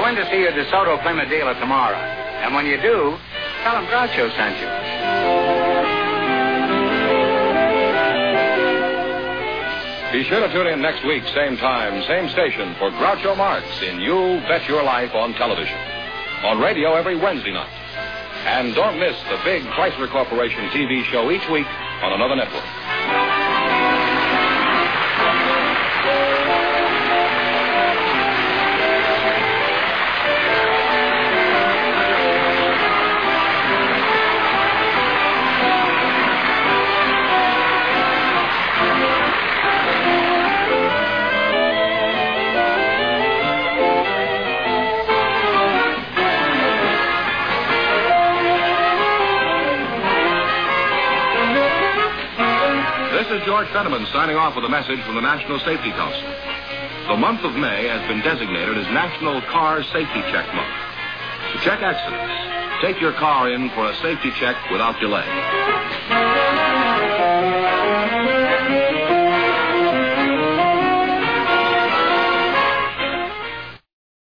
in to see your DeSoto Plymouth dealer tomorrow. And when you do, tell him Groucho sent you. Be sure to tune in next week, same time, same station, for Groucho Marx in You Bet Your Life on television. On radio every Wednesday night. And don't miss the big Chrysler Corporation TV show each week on another network. This is George Fenneman signing off with a message from the National Safety Council. The month of May has been designated as National Car Safety Check Month. To check accidents, take your car in for a safety check without delay.